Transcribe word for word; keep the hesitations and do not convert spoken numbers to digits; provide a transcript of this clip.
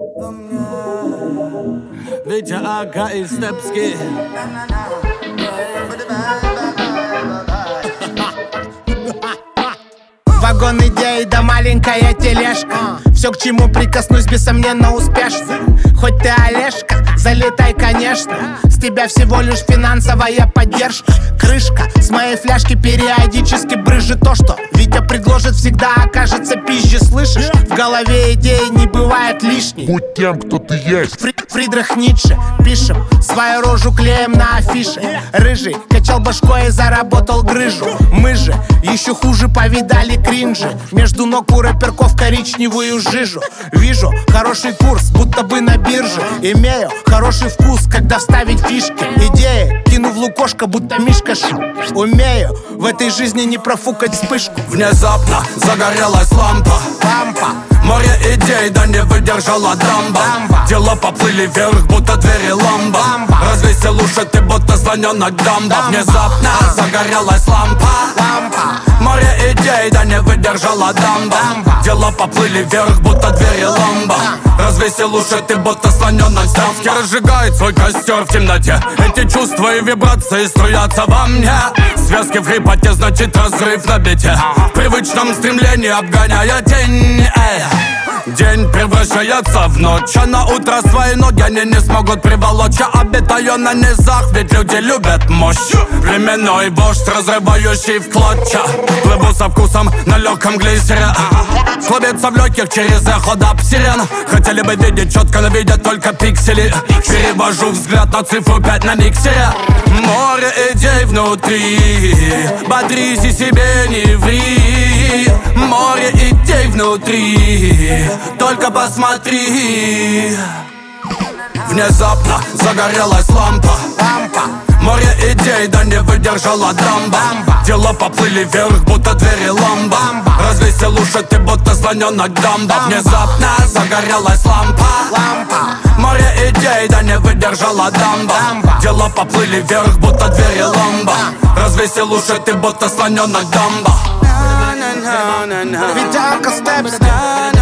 Витя Ака и Степский. Вагон идей да маленькая тележка. Все, к чему прикоснусь, бессомненно успешно. Хоть ты Олежка, залетай, конечно. С тебя всего лишь финансовая поддержка. Крышка с моей фляжки периодически брызжет то, что Витя предложит, всегда окажется пизже, слышишь? В голове идеи не бывает лишней. Будь тем, кто ты есть. Фри Фридрих Ницше. Пишем свою рожу клеем на афише. Рыжий качал башкой и заработал грыжу. Мы же еще хуже повидали кринжи. Между ног у рэперков коричневую жижу. Вижу хороший курс, будто бы на бирже. Имею хороший вкус, когда вставить фишки. Идеи кину в лукошко, будто Мишка Ш. Умею в этой жизни не профукать вспышку. Внезапно загорелась лампа. Лампа. Море идей, да не выдержала дамба. Дамба. Дела поплыли вверх, будто двери ламба. Ламба. Развесил уши, ты будто звоненок дамба. Дамба. Внезапно загорелась лампа. Лампа. Море идей, да не выдержала дамба. Дамба. Дела поплыли вверх, будто двери ламба. Развесил уши, ты будто слоненок дамба. Разжигает свой костер в темноте. Эти чувства и вибрации струятся во мне. Связки в хрипоте, значит разрыв на бите. В привычном стремлении обгоняя тень. Эй. День превращается в ночь, а на утро свои ноги они не смогут приволочь. Я обитаю на низах, ведь люди любят мощь. Временной вождь, разрывающий в клочья. Плыву со вкусом на легком глиссере. Клубится в легких через эхо даб сирен. Хотели бы видеть четко, но видят только пиксели. Перевожу взгляд на цифру пять на миксере. Море идей внутри, бодрись и себе не ври. Море идей внутри, только посмотри. Внезапно загорелась лампа. Лампа. Море идей, да не выдержала дамба. Дамба. Дела поплыли вверх, будто двери ламба. Дамба. Развесил уши, ты будто звоненок дамба. Дамба. Внезапно загорелась лампа. Лампа. Море идей, да не выдержала дамба. Дамба. Дела поплыли вверх, будто двери ламба. Развесил уши, ты будто слоненок дамба. Витя Ака, Степский.